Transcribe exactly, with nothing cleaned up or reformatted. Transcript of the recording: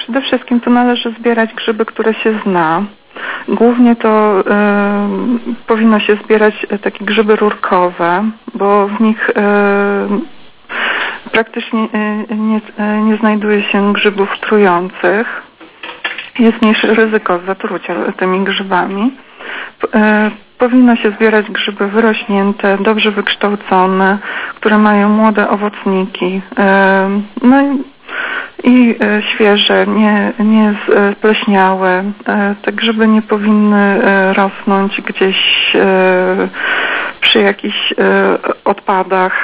przede wszystkim to należy zbierać grzyby, które się zna. Głównie to y, powinno się zbierać takie grzyby rurkowe, bo w nich y, praktycznie y, nie, y, nie znajduje się grzybów trujących. Jest mniejsze ryzyko zatrucia tymi grzybami. Y, powinno się zbierać grzyby wyrośnięte, dobrze wykształcone, które mają młode owocniki. Y, no i I e, świeże, nie, nie spleśniałe. E, te grzyby nie powinny e, rosnąć gdzieś e, przy jakichś e, odpadach,